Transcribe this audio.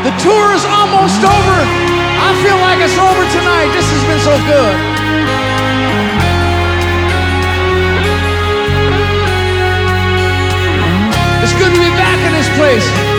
The tour is almost over. I feel like it's over tonight. This has been so good. It's good to be back in this place.